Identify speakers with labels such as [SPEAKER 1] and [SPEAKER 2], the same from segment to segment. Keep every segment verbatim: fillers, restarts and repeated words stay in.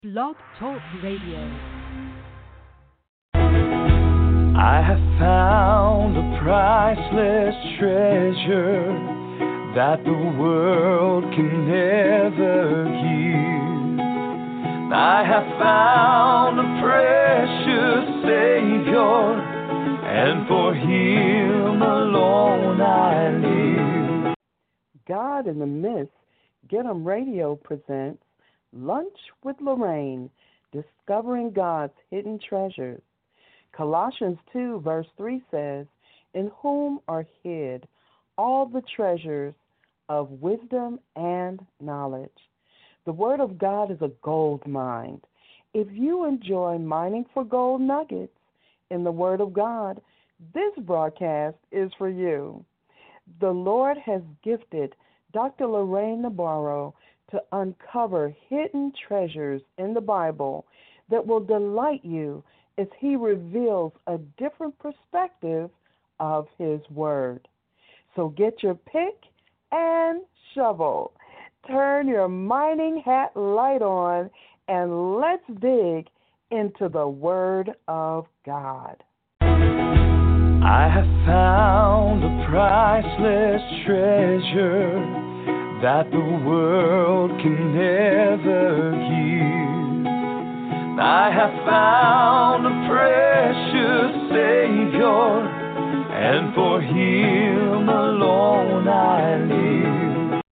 [SPEAKER 1] Blog Talk Radio.
[SPEAKER 2] I have found a priceless treasure that the world can never give. I have found a precious Savior, and for Him alone I live.
[SPEAKER 3] God in the Midst, Get 'em Radio presents Lunch with Lorraine, Discovering God's Hidden Treasures. Colossians two, verse three says, "In whom are hid all the treasures of wisdom and knowledge." The Word of God is a gold mine. If you enjoy mining for gold nuggets in the Word of God, this broadcast is for you. The Lord has gifted Doctor Lorraine Nabarro to uncover hidden treasures in the Bible that will delight you as he reveals a different perspective of his word. So get your pick and shovel. Turn your mining hat light on, and let's dig into the Word of God.
[SPEAKER 2] I have found a priceless treasure that the world can never give. I have found a precious Savior, and for Him alone I live.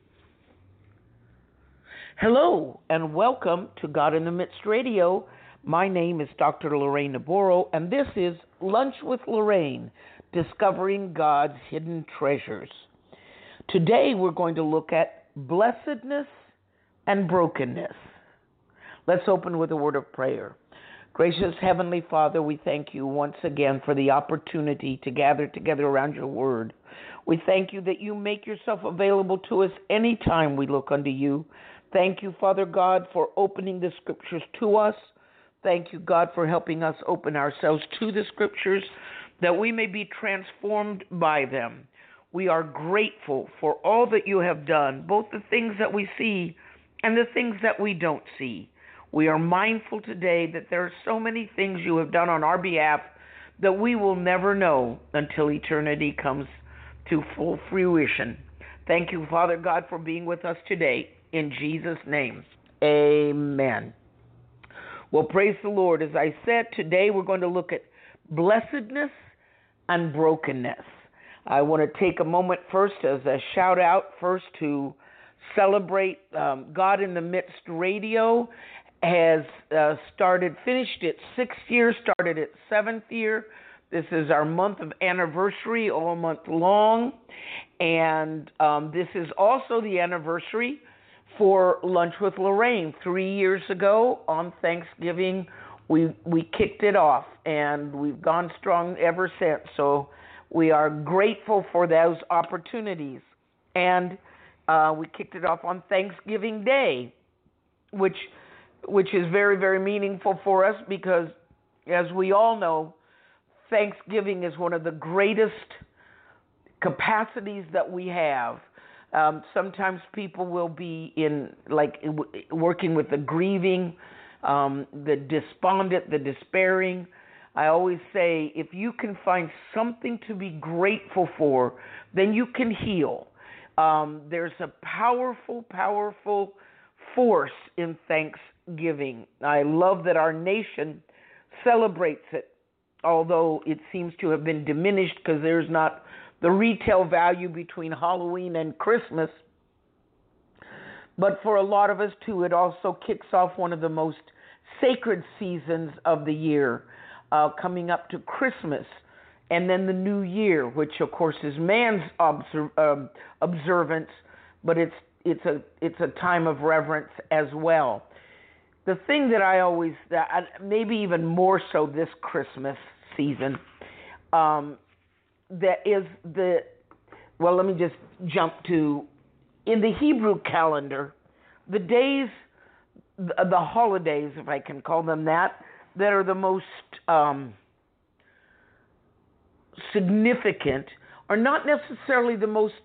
[SPEAKER 4] Hello, and welcome to God in the Midst Radio. My name is Doctor Lorraine Nabarro, and this is Lunch with Lorraine, Discovering God's Hidden Treasures. Today we're going to look at blessedness and brokenness. Let's open with a word of prayer. Gracious Heavenly Father, we thank you once again for the opportunity to gather together around your word. We thank you that you make yourself available to us anytime we look unto you. Thank you, Father God, for opening the scriptures to us. Thank you, God, for helping us open ourselves to the scriptures that we may be transformed by them. We are grateful for all that you have done, both the things that we see and the things that we don't see. We are mindful today that there are so many things you have done on our behalf that we will never know until eternity comes to full fruition. Thank you, Father God, for being with us today. In Jesus' name, amen. Well, praise the Lord. As I said, today we're going to look at blessedness and brokenness. I want to take a moment first as a shout out first to celebrate um, God in the Midst Radio has uh, started, finished its sixth year, started its seventh year. This is our month of anniversary, all month long. And um, this is also the anniversary for Lunch with Lorraine. Three years ago on Thanksgiving, we we kicked it off, and we've gone strong ever since. So we are grateful for those opportunities. And uh, we kicked it off on Thanksgiving Day, which which is very, very meaningful for us because, as we all know, Thanksgiving is one of the greatest capacities that we have. Um, sometimes people will be in, like, working with the grieving, um, the despondent, the despairing. I always say, if you can find something to be grateful for, then you can heal. Um, there's a powerful, powerful force in Thanksgiving. I love that our nation celebrates it, although it seems to have been diminished because there's not the retail value between Halloween and Christmas. But for a lot of us, too, it also kicks off one of the most sacred seasons of the year, uh, coming up to Christmas, and then the New Year, which, of course, is man's obser- uh, observance, but it's it's a it's a time of reverence as well. The thing that I always, maybe even more so this Christmas season, um, that is the, well, let me just jump to, in the Hebrew calendar, the days, the holidays, if I can call them that, that are the most um, significant are not necessarily the most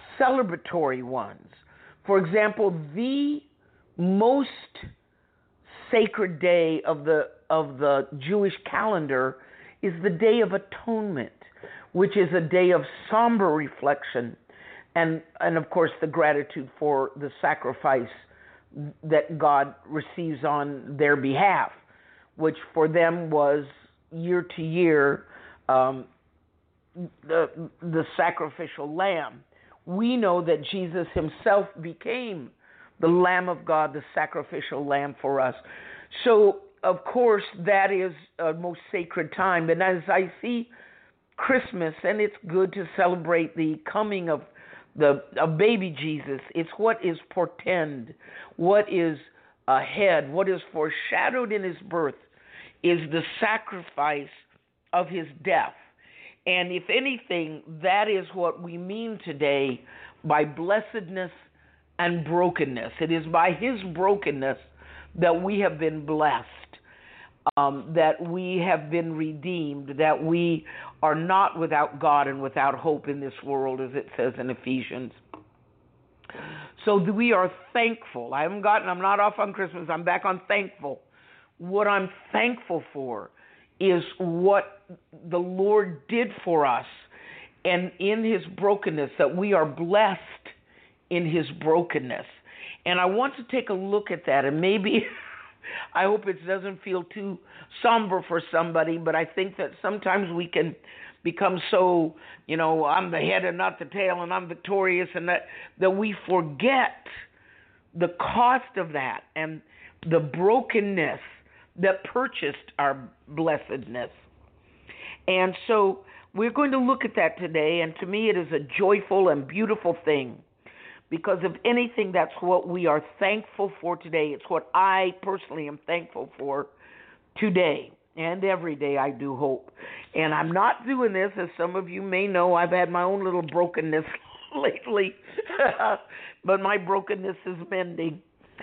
[SPEAKER 4] celebratory ones. For example, the most sacred day of the of the Jewish calendar is the Day of Atonement, which is a day of somber reflection and and of course the gratitude for the sacrifice that God receives on their behalf, which for them was year to year um, the the sacrificial lamb. We know that Jesus himself became the Lamb of God, the sacrificial lamb for us. So, of course, that is a most sacred time. And as I see Christmas, and it's good to celebrate the coming of the of baby Jesus, it's what is portend, what is ahead, what is foreshadowed in his birth is the sacrifice of his death. And if anything, that is what we mean today by blessedness and brokenness. It is by his brokenness that we have been blessed, um, that we have been redeemed, that we are not without God and without hope in this world, as it says in Ephesians. So we are thankful. I haven't gotten, I'm not off on Christmas, I'm back on thankful. What I'm thankful for is what the Lord did for us, and in his brokenness, that we are blessed in his brokenness. And I want to take a look at that, and maybe I hope it doesn't feel too somber for somebody, but I think that sometimes we can become so, you know, I'm the head and not the tail, and I'm victorious, and that, that we forget the cost of that and the brokenness that purchased our blessedness. And so we're going to look at that today, and to me it is a joyful and beautiful thing. Because if anything, that's what we are thankful for today. It's what I personally am thankful for today and every day, I do hope. And I'm not doing this, as some of you may know, I've had my own little brokenness lately, but my brokenness is mending.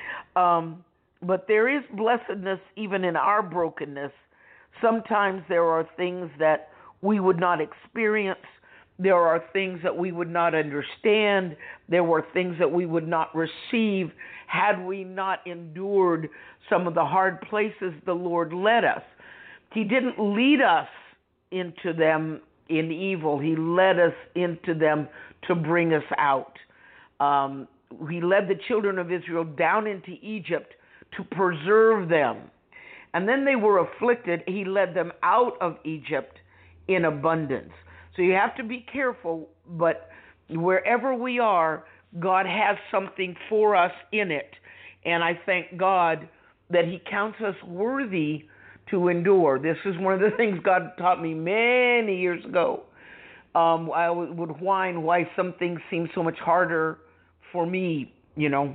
[SPEAKER 4] Um, but there is blessedness even in our brokenness. Sometimes there are things that we would not experience. There are things that we would not understand. There were things that we would not receive had we not endured some of the hard places the Lord led us. He didn't lead us into them in evil. He led us into them to bring us out. Um, he led the children of Israel down into Egypt to preserve them. And then they were afflicted. He led them out of Egypt in abundance. So you have to be careful, but wherever we are, God has something for us in it. And I thank God that he counts us worthy to endure. This is one of the things God taught me many years ago. Um, I would whine why some things seem so much harder for me, you know.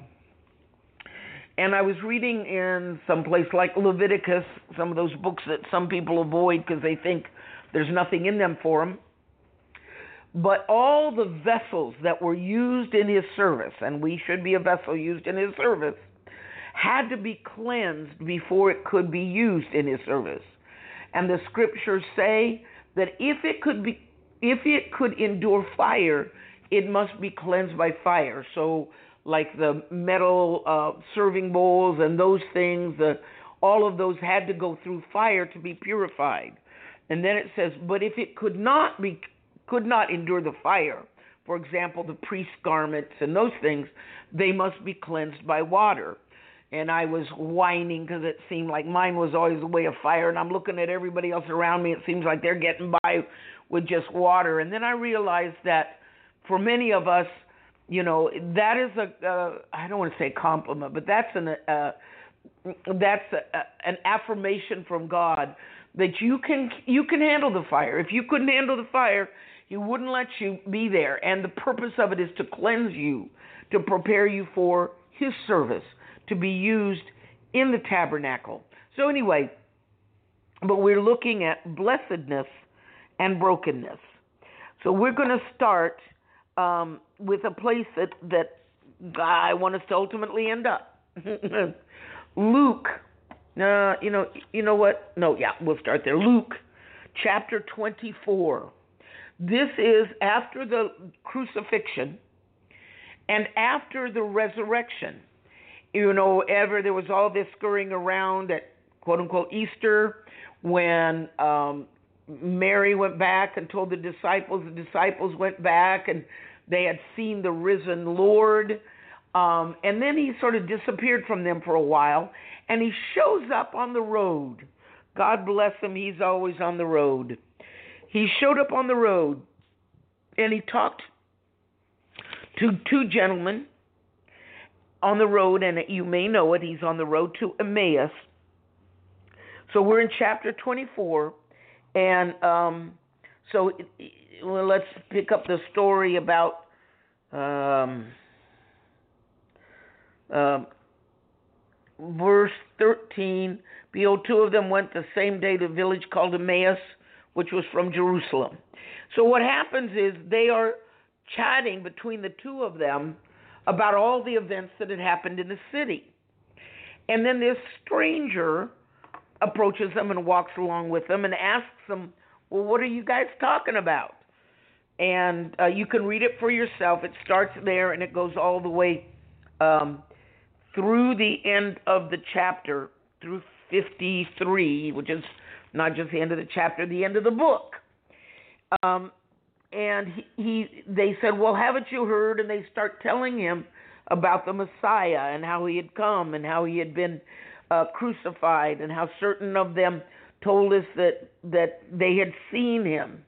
[SPEAKER 4] And I was reading in some place like Leviticus, some of those books that some people avoid because they think there's nothing in them for them. But all the vessels that were used in his service, and we should be a vessel used in his service, had to be cleansed before it could be used in his service. And the scriptures say that if it could be, if it could endure fire, it must be cleansed by fire. So like the metal uh, serving bowls and those things, the, all of those had to go through fire to be purified. And then it says, but if it could not be could not endure the fire, for example, the priest's garments and those things, they must be cleansed by water. And I was whining because it seemed like mine was always the way of fire, and I'm looking at everybody else around me. It seems like they're getting by with just water. And then I realized that for many of us, you know, that is a, uh, I don't want to say compliment, but that's an, uh, that's a, a, an affirmation from God that you can you can handle the fire. If you couldn't handle the fire, he wouldn't let you be there. And the purpose of it is to cleanse you, to prepare you for his service, to be used in the tabernacle. So anyway, but we're looking at blessedness and brokenness. So we're going to start um, with a place that, that I want us to ultimately end up. Luke, uh, you know, you know what? No, yeah, we'll start there. Luke chapter twenty-four. This is after the crucifixion and after the resurrection. you know, ever there was all this scurrying around at quote unquote Easter when um, Mary went back and told the disciples. The disciples went back and they had seen the risen Lord. Um, and then he sort of disappeared from them for a while, and he shows up on the road. God bless him, he's always on the road. He showed up on the road, and he talked to two gentlemen on the road, and you may know it, he's on the road to Emmaus. So we're in chapter twenty-four, and um, so well, let's pick up the story about um, uh, verse thirteen. Behold, two of them went the same day to a village called Emmaus, which was from Jerusalem. So what happens is they are chatting between the two of them about all the events that had happened in the city. And then this stranger approaches them and walks along with them and asks them, well, what are you guys talking about? And uh, you can read it for yourself. It starts there and it goes all the way um, through the end of the chapter, through fifty-three, which is not just the end of the chapter, the end of the book. Um, and he, he, they said, well, haven't you heard? And they start telling him about the Messiah and how he had come and how he had been uh, crucified and how certain of them told us that, that they had seen him.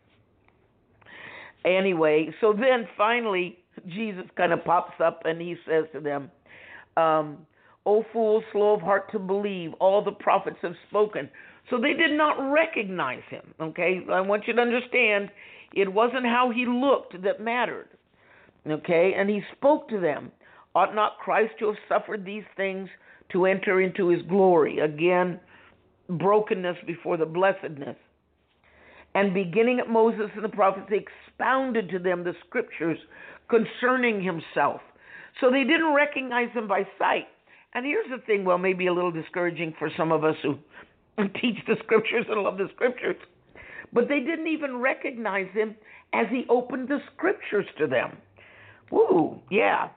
[SPEAKER 4] Anyway, so then finally Jesus kind of pops up and he says to them, um, O fools, slow of heart to believe, all the prophets have spoken. So they did not recognize him, okay? I want you to understand, it wasn't how he looked that mattered, okay? And he spoke to them, ought not Christ to have suffered these things to enter into his glory? Again, brokenness before the blessedness. And beginning at Moses and the prophets, he expounded to them the scriptures concerning himself. So they didn't recognize him by sight. And here's the thing, well, maybe a little discouraging for some of us who teach the scriptures and love the scriptures, but they didn't even recognize him as he opened the scriptures to them. Woo, yeah.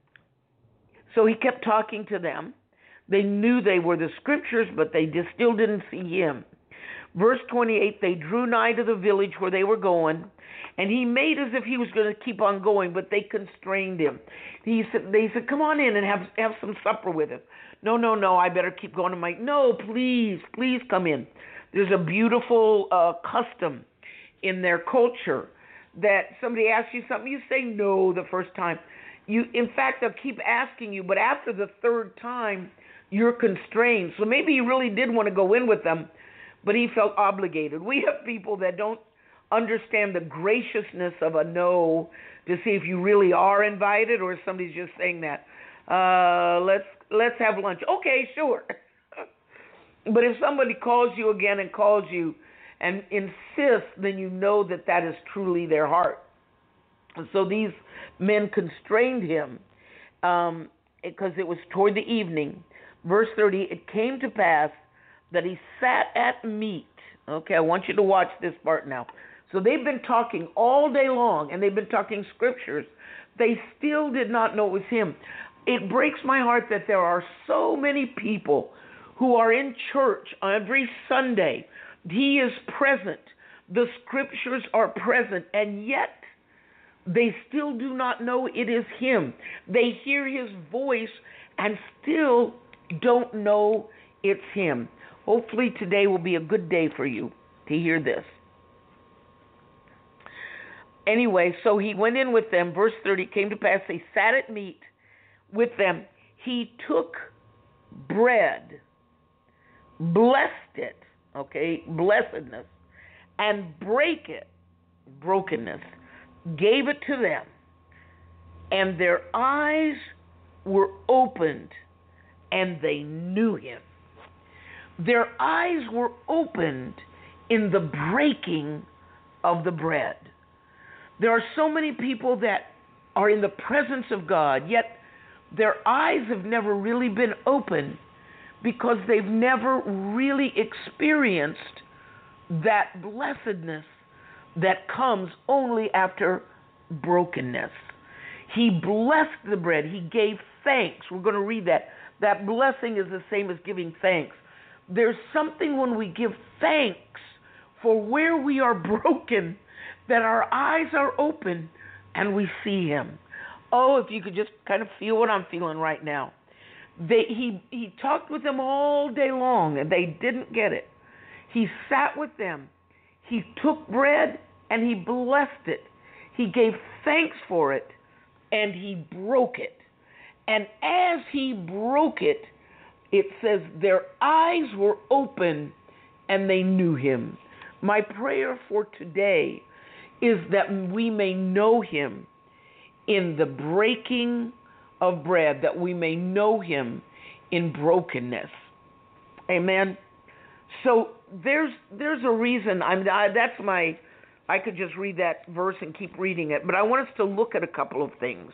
[SPEAKER 4] So he kept talking to them. They knew they were the scriptures, but they just still didn't see him. Verse twenty-eight, they drew nigh to the village where they were going, and he made as if he was going to keep on going, but they constrained him. He said, they said, come on in and have have some supper with us. No, no, no, I better keep going. I'm like, no, please, please come in. There's a beautiful uh, custom in their culture that somebody asks you something, you say no the first time. You, in fact, they'll keep asking you, but after the third time, you're constrained. So maybe you really did want to go in with them, but he felt obligated. We have people that don't understand the graciousness of a no to see if you really are invited or if somebody's just saying that. Uh, let's let's have lunch. Okay, sure. But if somebody calls you again and calls you and insists, then you know that that is truly their heart. And so these men constrained him um, because it was toward the evening. Verse thirty, it came to pass that he sat at meat. Okay, I want you to watch this part now. So they've been talking all day long, and they've been talking scriptures. They still did not know it was him. It breaks my heart that there are so many people who are in church every Sunday. He is present. The scriptures are present, and yet they still do not know it is him. They hear his voice and still don't know it's him. Hopefully today will be a good day for you to hear this. Anyway, so he went in with them. Verse thirty, came to pass, they sat at meat with them. He took bread, blessed it, okay, blessedness, and break it, brokenness, gave it to them, and their eyes were opened, and they knew him. Their eyes were opened in the breaking of the bread. There are so many people that are in the presence of God, yet their eyes have never really been opened because they've never really experienced that blessedness that comes only after brokenness. He blessed the bread. He gave thanks. We're going to read that. That blessing is the same as giving thanks. There's something when we give thanks for where we are broken, that our eyes are open and we see him. Oh, if you could just kind of feel what I'm feeling right now. They, he, he talked with them all day long and they didn't get it. He sat with them. He took bread and he blessed it. He gave thanks for it and he broke it. And as he broke it, it says their eyes were open and they knew him. My prayer for today is that we may know him in the breaking of bread, that we may know him in brokenness. Amen. So there's there's a reason. I'm I, that's my. I could just read that verse and keep reading it, but I want us to look at a couple of things.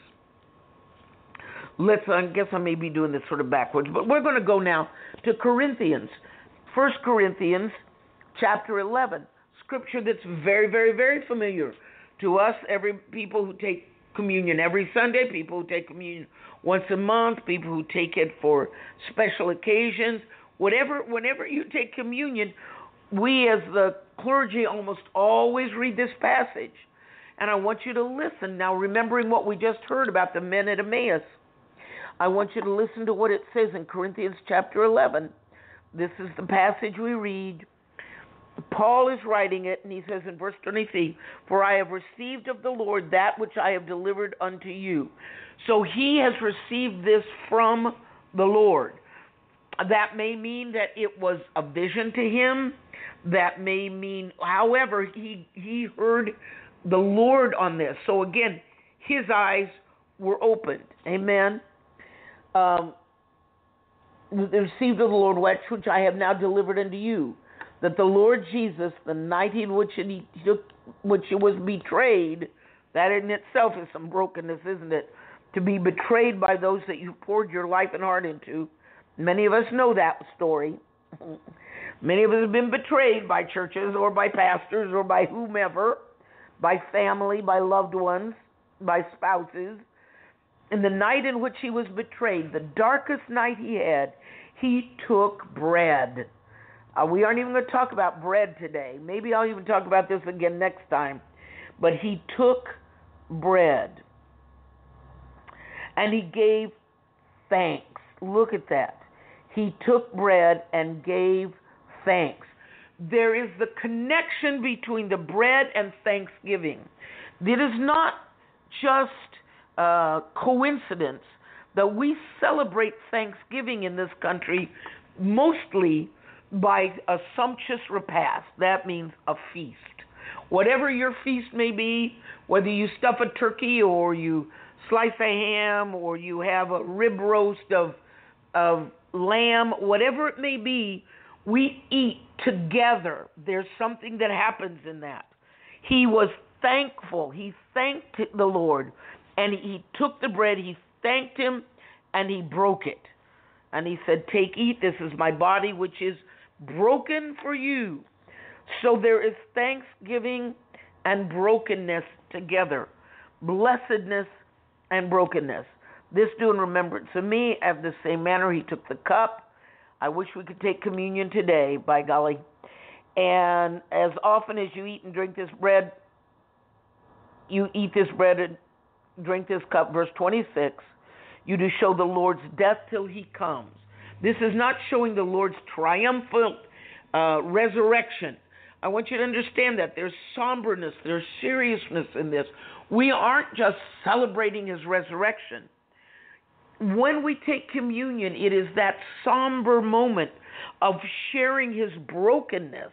[SPEAKER 4] Let's. I guess I may be doing this sort of backwards, but we're going to go now to Corinthians, First Corinthians, chapter eleven. Scripture that's very, very, very familiar to us, every people who take communion every Sunday, people who take communion once a month, people who take it for special occasions, whatever. Whenever you take communion, we as the clergy almost always read this passage. And I want you to listen. Now, remembering what we just heard about the men at Emmaus, I want you to listen to what it says in Corinthians chapter eleven. This is the passage we read. Paul is writing it, and he says in verse twenty-three, "For I have received of the Lord that which I have delivered unto you." So he has received this from the Lord. That may mean that it was a vision to him. That may mean, however, he, he heard the Lord on this. So again, his eyes were opened. Amen. Um, received of the Lord which I have now delivered unto you, that the Lord Jesus, the night in which he took, which he was betrayed, that in itself is some brokenness, isn't it? To be betrayed by those that you poured your life and heart into. Many of us know that story. Many of us have been betrayed by churches or by pastors or by whomever, by family, by loved ones, by spouses. In the night in which he was betrayed, the darkest night he had, he took bread. Uh, we aren't even going to talk about bread today. Maybe I'll even talk about this again next time. But he took bread and he gave thanks. Look at that. He took bread and gave thanks. There is the connection between the bread and thanksgiving. It is not just uh, coincidence that we celebrate Thanksgiving in this country mostly by a sumptuous repast. That means a feast. Whatever your feast may be, whether you stuff a turkey or you slice a ham or you have a rib roast of of lamb, whatever it may be, we eat together. There's something that happens in that. He was thankful. He thanked the Lord, and he took the bread, he thanked him, and he broke it. And he said, "Take, eat, this is my body, which is broken for you." So there is thanksgiving and brokenness together. Blessedness and brokenness. This do in remembrance of me. After the same manner, he took the cup. I wish we could take communion today, by golly. And as often as you eat and drink this bread, you eat this bread and drink this cup, verse twenty-six, you do show the Lord's death till he comes. This is not showing the Lord's triumphant uh, resurrection. I want you to understand that there's somberness, there's seriousness in this. We aren't just celebrating his resurrection. When we take communion, it is that somber moment of sharing his brokenness,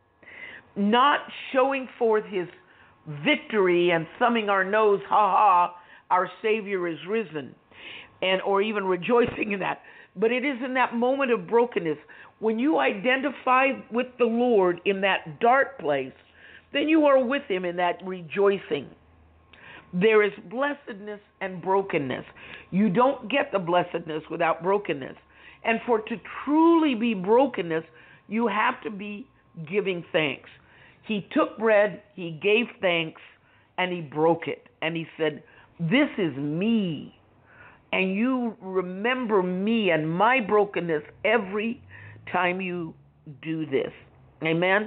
[SPEAKER 4] not showing forth his victory and thumbing our nose, ha ha, our Savior is risen, and or even rejoicing in that. But it is in that moment of brokenness, when you identify with the Lord in that dark place, then you are with him in that rejoicing. There is blessedness and brokenness. You don't get the blessedness without brokenness. And for to truly be brokenness, you have to be giving thanks. He took bread, he gave thanks, and he broke it. And he said, "This is me." and you remember me and my brokenness every time you do this. Amen?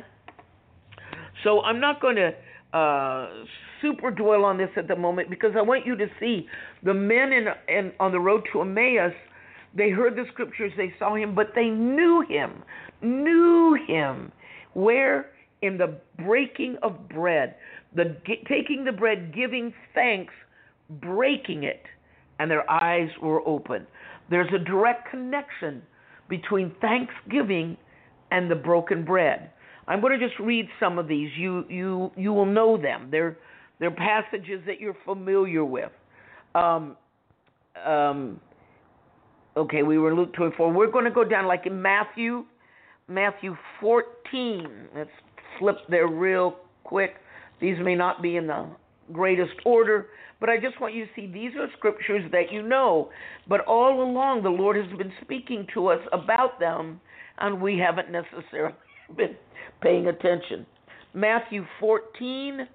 [SPEAKER 4] So I'm not going to uh, super dwell on this at the moment, because I want you to see the men in, in on the road to Emmaus. They heard the scriptures, they saw him, but they knew him, knew him. Where? In the breaking of bread, the taking the bread, giving thanks, breaking it, and their eyes were open. There's a direct connection between thanksgiving and the broken bread. I'm going to just read some of these. You you you will know them. They're they're passages that you're familiar with. Um, um, okay, we were in Luke twenty-four. We're going to go down like in Matthew, Matthew fourteen. Let's flip there real quick. These may not be in the greatest order, but I just want you to see these are scriptures that you know, but all along the Lord has been speaking to us about them, and we haven't necessarily been paying attention. Matthew fourteen,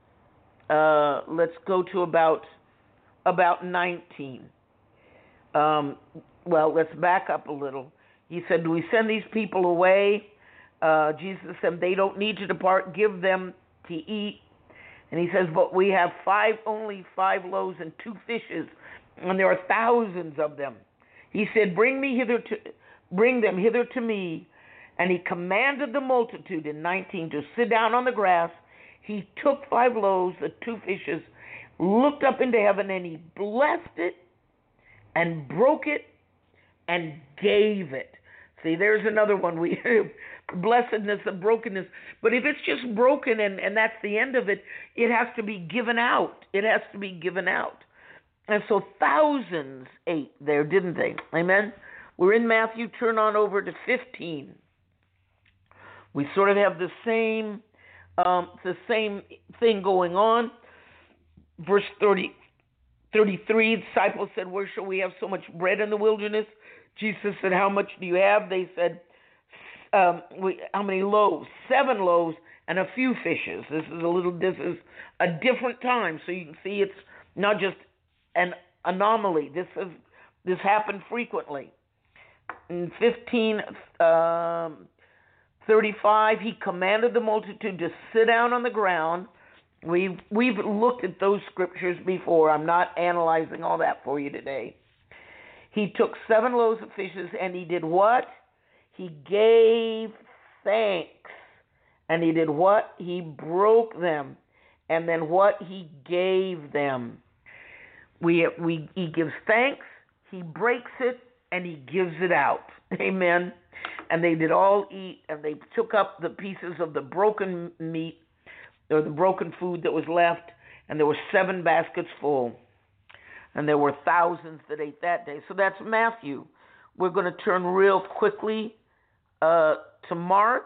[SPEAKER 4] uh, let's go to about about nineteen. Um, well, let's back up a little. He said, do we send these people away? Uh, Jesus said, they don't need to depart. Give them to eat. And he says, but we have five, only five loaves and two fishes, and there are thousands of them. He said, bring me hither to, bring them hither to me. And he commanded the multitude in nineteen to sit down on the grass. He took five loaves, the two fishes, looked up into heaven, and he blessed it and broke it and gave it. See, there's another one. We blessedness of brokenness. But if it's just broken and, and that's the end of it, it has to be given out. It has to be given out. And so thousands ate there, didn't they? Amen? We're in Matthew. Turn on over to fifteen. We sort of have the same um, the same thing going on. Verse thirty, thirty-three, the disciples said, where shall we have so much bread in the wilderness? Jesus said, how much do you have? They said, um, we, how many loaves? Seven loaves and a few fishes. This is a little, this is a different time. So you can see it's not just an anomaly. This is, this happened frequently. In fifteen, um, thirty-five, he commanded the multitude to sit down on the ground. We've, we've looked at those scriptures before. I'm not analyzing all that for you today. He took seven loaves of fishes, and he did what? He gave thanks. And he did what? He broke them. And then what? He gave them. We, we, he gives thanks, he breaks it, and he gives it out. Amen. And they did all eat, and they took up the pieces of the broken meat, or the broken food that was left, and there were seven baskets full. And there were thousands that ate that day. So that's Matthew. We're going to turn real quickly uh, to Mark.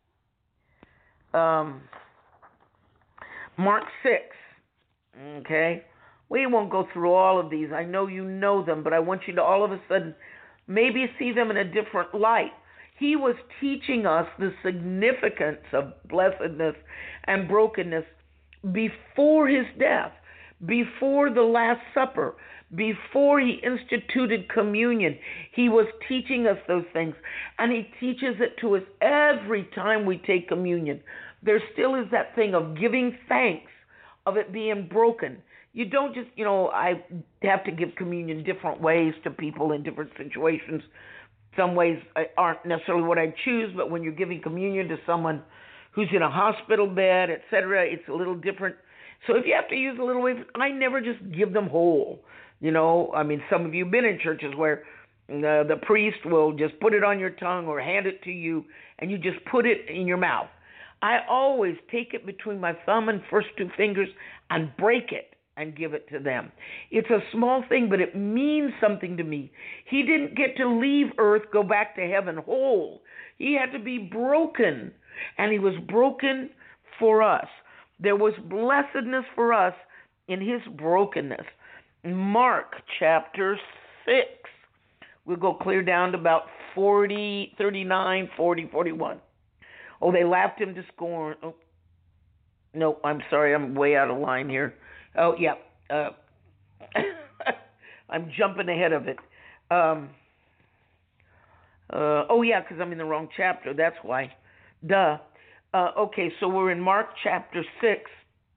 [SPEAKER 4] Um, Mark six. Okay? We won't go through all of these. I know you know them, but I want you to all of a sudden maybe see them in a different light. He was teaching us the significance of blessedness and brokenness before his death, before the Last Supper, before he instituted communion. He was teaching us those things, and he teaches it to us every time we take communion. There still is that thing of giving thanks, of it being broken. You don't just, you know, I have to give communion different ways to people in different situations. Some ways aren't necessarily what I choose, but when you're giving communion to someone who's in a hospital bed, et cetera, it's a little different. So if you have to use a little way, I never just give them whole. You know, I mean, some of you have been in churches where uh, the priest will just put it on your tongue or hand it to you, and you just put it in your mouth. I always take it between my thumb and first two fingers and break it and give it to them. It's a small thing, but it means something to me. He didn't get to leave earth, go back to heaven whole. He had to be broken, and he was broken for us. There was blessedness for us in his brokenness. Mark chapter six. We'll go clear down to about forty, thirty-nine, forty, forty-one. Oh, they laughed him to scorn. Oh, no, I'm sorry, I'm way out of line here. Oh, yeah. Uh, I'm jumping ahead of it. Um, uh, oh, yeah, because I'm in the wrong chapter. That's why. Duh. Uh, okay, so we're in Mark chapter six.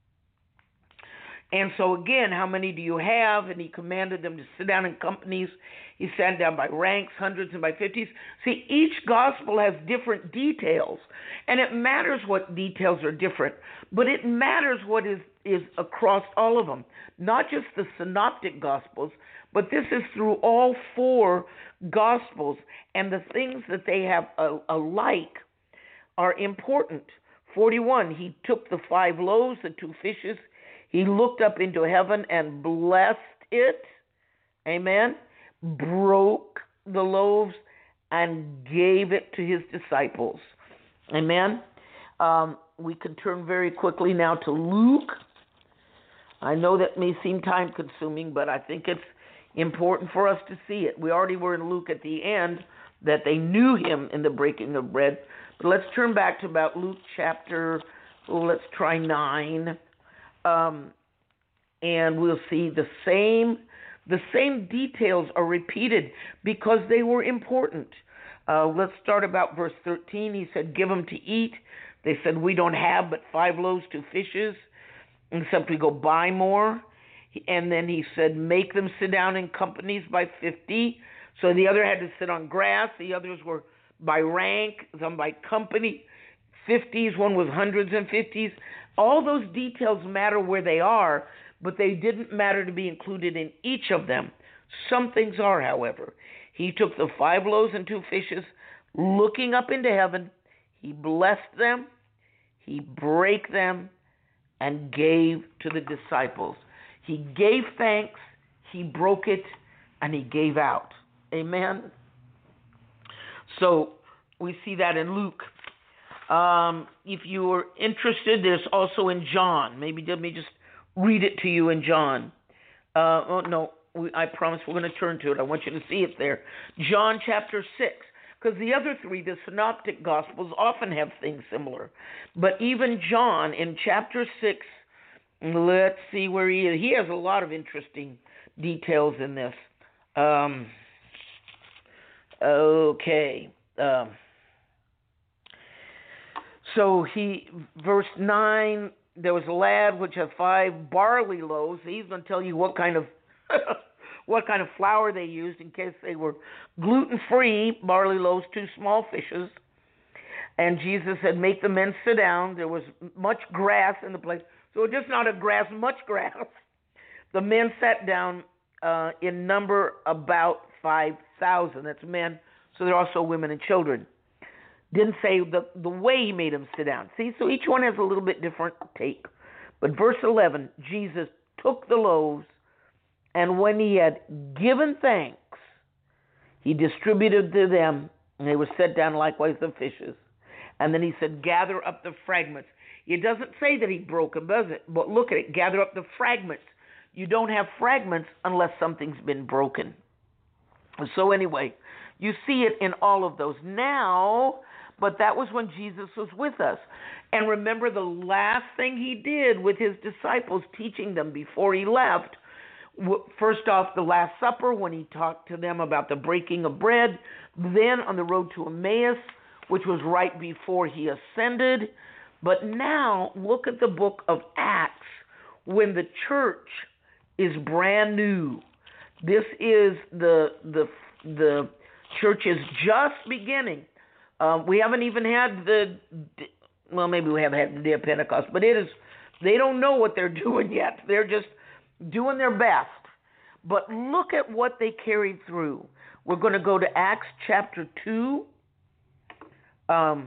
[SPEAKER 4] And so again, how many do you have? And he commanded them to sit down in companies. He sat down by ranks, hundreds and by fifties. See, each gospel has different details. And it matters what details are different. But it matters what is, is across all of them. Not just the synoptic gospels, but this is through all four gospels. And the things that they have alike are important. forty-one, he took the five loaves, the two fishes. He looked up into heaven and blessed it. Amen. Broke the loaves and gave it to his disciples. Amen. Um, we can turn very quickly now to Luke. I know that may seem time consuming, but I think it's important for us to see it. We already were in Luke at the end that they knew him in the breaking of bread. But let's turn back to about Luke chapter, oh, let's try nine. Um, and we'll see the same the same details are repeated because they were important. Uh, let's start about verse thirteen. He said, give them to eat. They said, we don't have but five loaves, two fishes, except we go buy more. And then he said, make them sit down in companies by fifty. So the other had to sit on grass. The others were by rank, some by company. fifties, one was hundreds and fifties. All those details matter where they are, but they didn't matter to be included in each of them. Some things are, however. He took the five loaves and two fishes, looking up into heaven. He blessed them, he brake them, and gave to the disciples. He gave thanks, he broke it, and he gave out. Amen? So we see that in Luke. Um, if you are interested, there's also in John. Maybe let me just read it to you in John. Uh, oh, no, we, I promise we're going to turn to it. I want you to see it there. John chapter six. Because the other three, the synoptic gospels, often have things similar. But even John in chapter six, let's see where he is. He has a lot of interesting details in this. Um, okay. Um, So he, verse nine, there was a lad which had five barley loaves. He's going to tell you what kind of what kind of flour they used in case they were gluten-free. Barley loaves, two small fishes. And Jesus said, make the men sit down. There was much grass in the place. So just not a grass, much grass. The men sat down uh, in number about five thousand. That's men. So there are also women and children. Didn't say the, the way he made them sit down. See, so each one has a little bit different take. But verse eleven, Jesus took the loaves, and when he had given thanks, he distributed to them, and they were set down likewise the fishes. And then he said, gather up the fragments. It doesn't say that he broke them, does it? But look at it, gather up the fragments. You don't have fragments unless something's been broken. So anyway, you see it in all of those. Now, but that was when Jesus was with us. And remember, the last thing he did with his disciples, teaching them before he left, first off, the Last Supper, when he talked to them about the breaking of bread, then on the road to Emmaus, which was right before he ascended. But now, look at the book of Acts, when the church is brand new. This is the the the church is just beginning. Um, we haven't even had the, well, maybe we have had the day of Pentecost, but it is, they don't know what they're doing yet. They're just doing their best. But look at what they carried through. We're going to go to Acts chapter two. Um,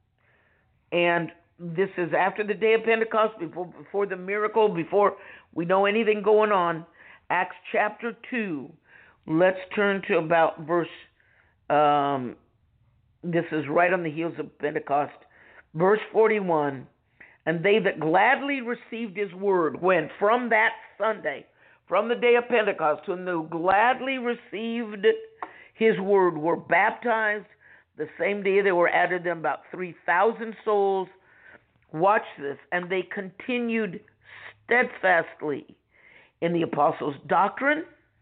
[SPEAKER 4] and this is after the day of Pentecost, before, before the miracle, before we know anything going on. Acts chapter two. Let's turn to about verse, um, this is right on the heels of Pentecost. Verse forty-one, and they that gladly received his word, when from that Sunday, from the day of Pentecost, when they gladly received his word, were baptized. The same day there were added them about three thousand souls. Watch this. And they continued steadfastly in the apostles' doctrine,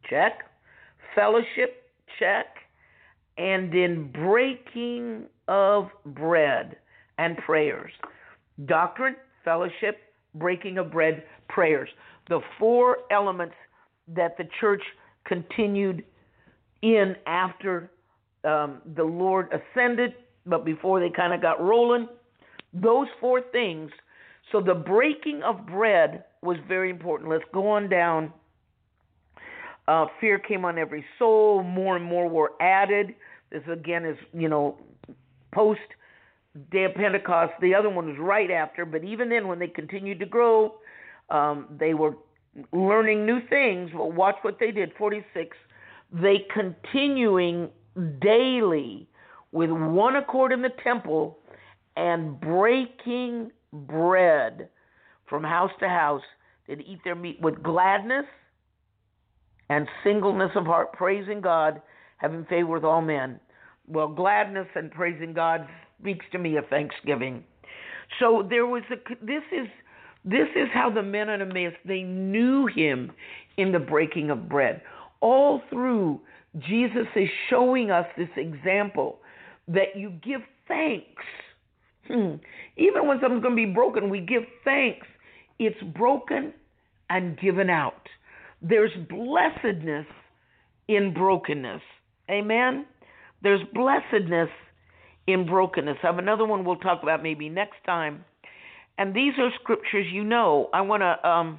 [SPEAKER 4] check. Fellowship, check. And then breaking of bread and prayers. Doctrine, fellowship, breaking of bread, prayers. The four elements that the church continued in after um, the Lord ascended, but before they kind of got rolling. Those four things. So the breaking of bread was very important. Let's go on down. Uh, fear came on every soul. More and more were added. This again is, you know, post Day of Pentecost. The other one was right after. But even then, when they continued to grow, um, they were learning new things. But watch what they did. forty-six. They continuing daily with one accord in the temple and breaking bread from house to house. They'd eat their meat with gladness and singleness of heart, praising God, having favor with all men. Well, gladness and praising God speaks to me of thanksgiving. So there was a. This is this is how the men on Emmaus, they knew him in the breaking of bread. All through, Jesus is showing us this example that you give thanks. Hmm. Even when something's going to be broken, we give thanks. It's broken and given out. There's blessedness in brokenness. Amen? There's blessedness in brokenness. I have another one we'll talk about maybe next time. And these are scriptures you know. I want to, um,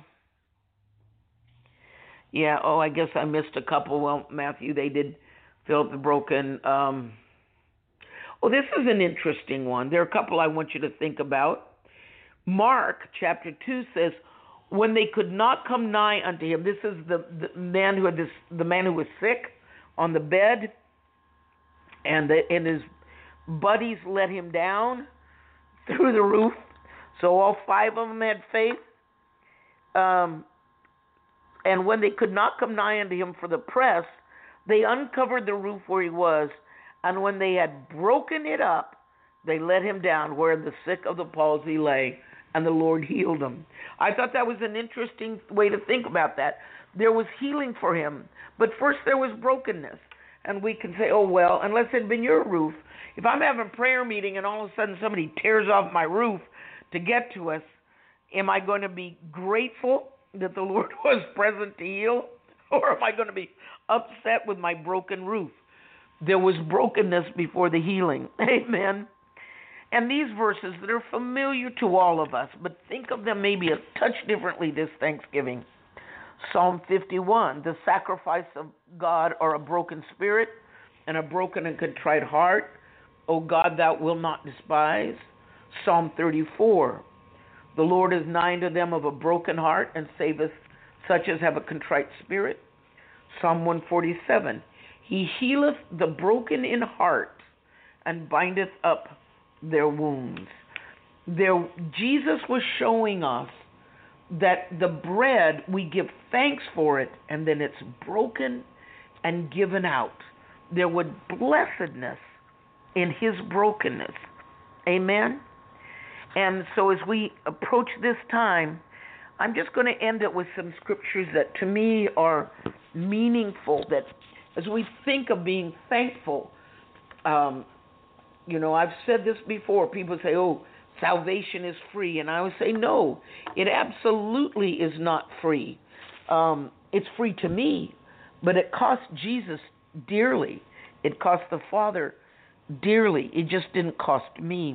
[SPEAKER 4] yeah, oh, I guess I missed a couple. Well, Matthew, they did fill up the broken. Um, oh, this is an interesting one. There are a couple I want you to think about. Mark chapter two says, when they could not come nigh unto him, this is the, the man who had this, the man who was sick on the bed, and the, and his buddies let him down through the roof. So all five of them had faith. Um, and when they could not come nigh unto him for the press, they uncovered the roof where he was, and when they had broken it up, they let him down where the sick of the palsy lay, and the Lord healed him. I thought that was an interesting way to think about that. There was healing for him, but first there was brokenness. And we can say, oh, well, unless it had been your roof. If I'm having a prayer meeting and all of a sudden somebody tears off my roof to get to us, am I going to be grateful that the Lord was present to heal? Or am I going to be upset with my broken roof? There was brokenness before the healing. Amen. And these verses that are familiar to all of us, but think of them maybe a touch differently this Thanksgiving. Psalm fifty-one, the sacrifice of God are a broken spirit and a broken and contrite heart. O God, thou wilt not despise. Psalm thirty-four, the Lord is nigh to them of a broken heart and saveth such as have a contrite spirit. Psalm one forty-seven, he healeth the broken in heart and bindeth up their wounds. There, Jesus was showing us that the bread, we give thanks for it, and then it's broken and given out. There was blessedness in his brokenness. Amen? And so as we approach this time, I'm just going to end it with some scriptures that to me are meaningful, that as we think of being thankful, um, you know, I've said this before. People say, oh, salvation is free. And I would say, no, it absolutely is not free. Um, it's free to me, but it cost Jesus dearly. It cost the Father dearly. It just didn't cost me.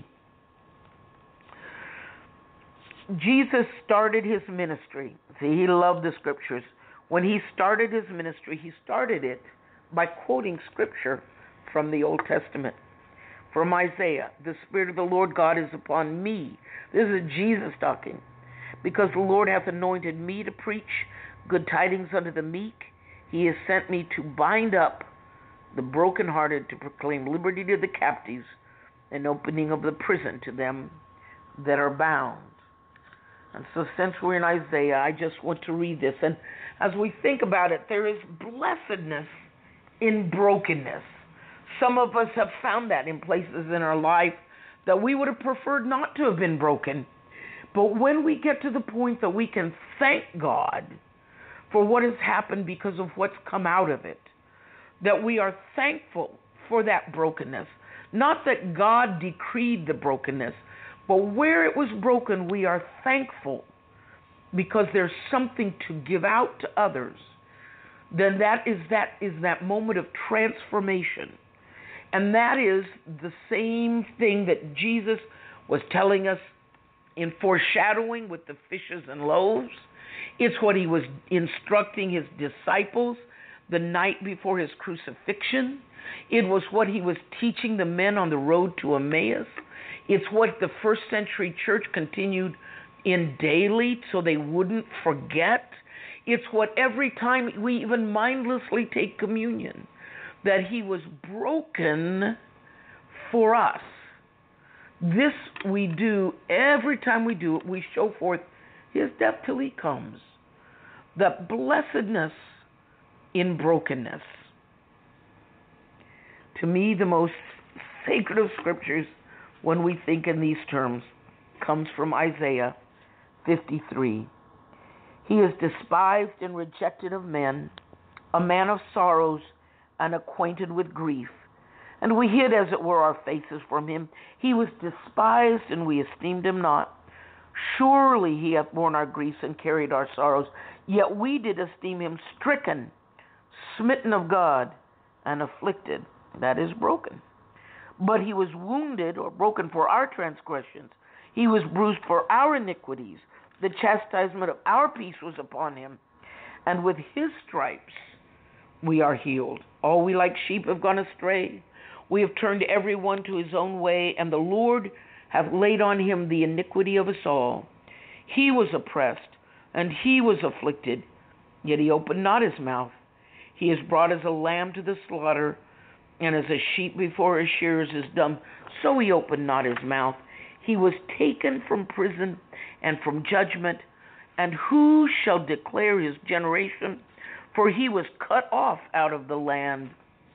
[SPEAKER 4] Jesus started his ministry. See, he loved the scriptures. When he started his ministry, he started it by quoting scripture from the Old Testament. From Isaiah, the Spirit of the Lord God is upon me. This is Jesus talking. Because the Lord hath anointed me to preach good tidings unto the meek. He has sent me to bind up the brokenhearted, to proclaim liberty to the captives, and opening of the prison to them that are bound. And so since we're in Isaiah, I just want to read this. And as we think about it, there is blessedness in brokenness. Some of us have found that in places in our life that we would have preferred not to have been broken. But when we get to the point that we can thank God for what has happened because of what's come out of it. That we are thankful for that brokenness. Not that God decreed the brokenness, but where it was broken, we are thankful because there's something to give out to others. Then that is that is that moment of transformation. And that is the same thing that Jesus was telling us in foreshadowing with the fishes and loaves. It's what he was instructing his disciples the night before his crucifixion. It was what he was teaching the men on the road to Emmaus. It's what the first century church continued in daily so they wouldn't forget. It's what every time we even mindlessly take communion, that he was broken for us. This we do every time we do it. We show forth his death till he comes. The blessedness in brokenness. To me, the most sacred of scriptures, when we think in these terms, comes from Isaiah fifty-three. He is despised and rejected of men, a man of sorrows and acquainted with grief. And we hid, as it were, our faces from him. He was despised, and we esteemed him not. Surely he hath borne our griefs and carried our sorrows. Yet we did esteem him stricken, smitten of God, and afflicted, that is, broken. But he was wounded, or broken, for our transgressions. He was bruised for our iniquities. The chastisement of our peace was upon him. And with his stripes we are healed. All we like sheep have gone astray. We have turned every one to his own way, and the Lord hath laid on him the iniquity of us all. He was oppressed, and he was afflicted, yet he opened not his mouth. He is brought as a lamb to the slaughter, and as a sheep before his shearers is dumb, so he opened not his mouth. He was taken from prison and from judgment, and who shall declare his generation? For he was cut off out of the land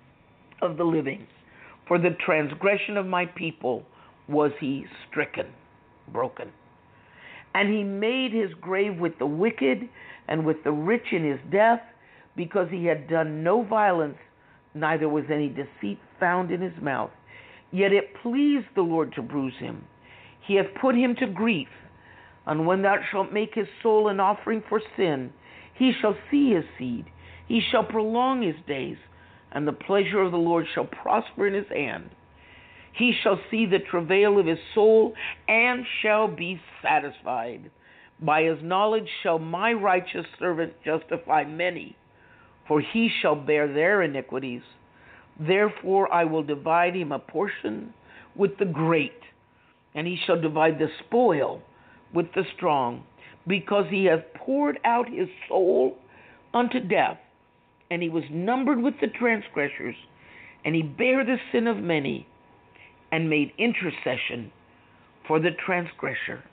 [SPEAKER 4] of the living. For the transgression of my people was he stricken, broken. And he made his grave with the wicked and with the rich in his death, because he had done no violence, neither was any deceit found in his mouth. Yet it pleased the Lord to bruise him. He hath put him to grief. And when thou shalt make his soul an offering for sin, he shall see his seed. He shall prolong his days, and the pleasure of the Lord shall prosper in his hand. He shall see the travail of his soul, and shall be satisfied. By his knowledge shall my righteous servant justify many, for he shall bear their iniquities. Therefore I will divide him a portion with the great, and he shall divide the spoil with the strong, because he hath poured out his soul unto death, and he was numbered with the transgressors, and he bare the sin of many, and made intercession for the transgressor.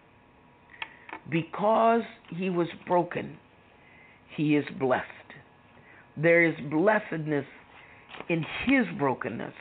[SPEAKER 4] Because he was broken, he is blessed. There is blessedness in his brokenness.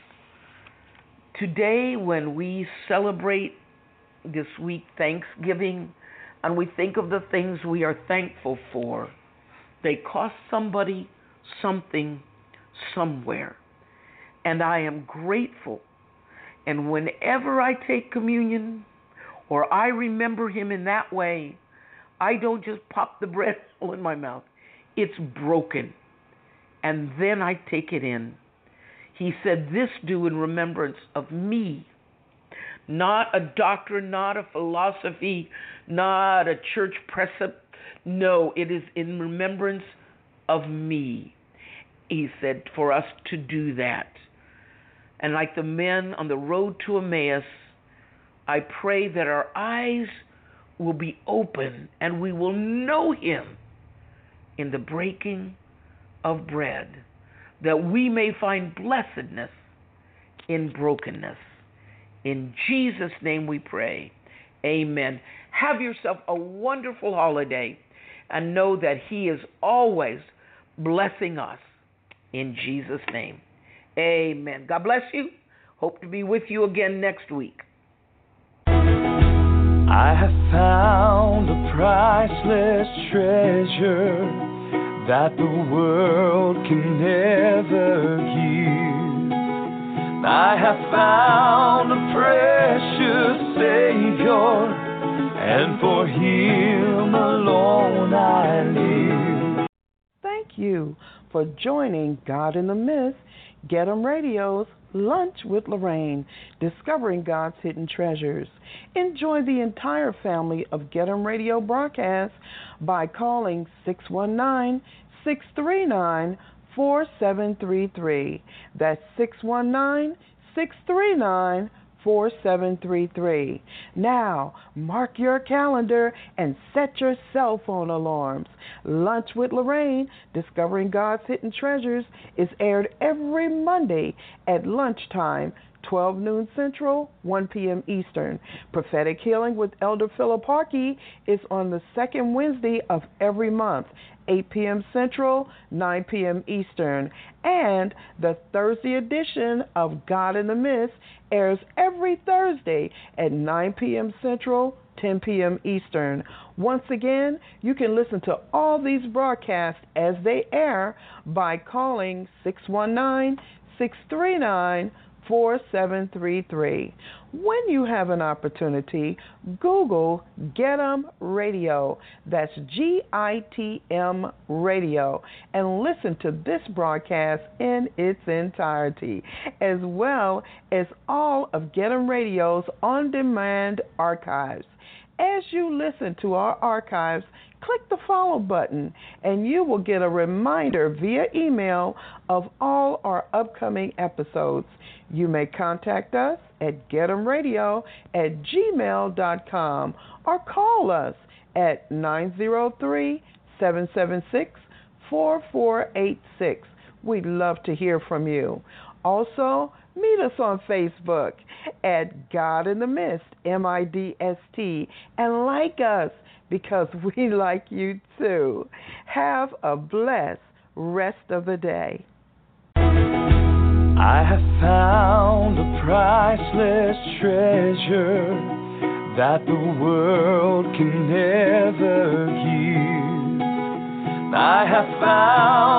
[SPEAKER 4] Today, when we celebrate this week Thanksgiving, and we think of the things we are thankful for, they cost somebody something somewhere. And I am grateful. And whenever I take communion, or I remember him in that way, I don't just pop the bread in my mouth. It's broken. And then I take it in. He said, this do in remembrance of me. Not a doctrine, not a philosophy, not a church precept. No, it is in remembrance of me. He said for us to do that. And like the men on the road to Emmaus, I pray that our eyes will be open and we will know him in the breaking of bread, that we may find blessedness in brokenness. In Jesus' name we pray. Amen. Have yourself a wonderful holiday, and know that he is always blessing us. In Jesus' name. Amen. God bless you. Hope to be with you again next week.
[SPEAKER 2] I have found a priceless treasure that the world can never give. I have found a precious Savior, and for Him alone I live.
[SPEAKER 3] Thank you for joining God in the Midst, Get 'em Radio's Lunch with Lorraine, discovering God's hidden treasures. Enjoy the entire family of Get 'em Radio broadcasts by calling six one nine, six three nine, four seven three three. That's six one nine, six three nine, four seven three three. Now, mark your calendar and set your cell phone alarms. Lunch with Lorraine, Discovering God's Hidden Treasures, is aired every Monday at lunchtime, twelve noon Central, one p.m. Eastern. Prophetic Healing with Elder Philip Harkey is on the second Wednesday of every month, eight p.m. Central, nine p.m. Eastern. And the Thursday edition of God in the Midst airs every Thursday at nine p.m. Central, ten p.m. Eastern. Once again, you can listen to all these broadcasts as they air by calling six one nine, six three nine, four seven three three. When you have an opportunity, Google Get 'em Radio. That's G I T M Radio. And listen to this broadcast in its entirety, as well as all of Get 'em Radio's on-demand archives. As you listen to our archives, click the follow button, and you will get a reminder via email of all our upcoming episodes. You may contact us at get em radio at gmail dot com or call us at nine zero three, seven seven six, four four eight six. We'd love to hear from you. Also, meet us on Facebook at God in the Midst, M I D S T, and like us because we like you too. Have a blessed rest of the day.
[SPEAKER 2] I have found a priceless treasure that the world can never give. I have found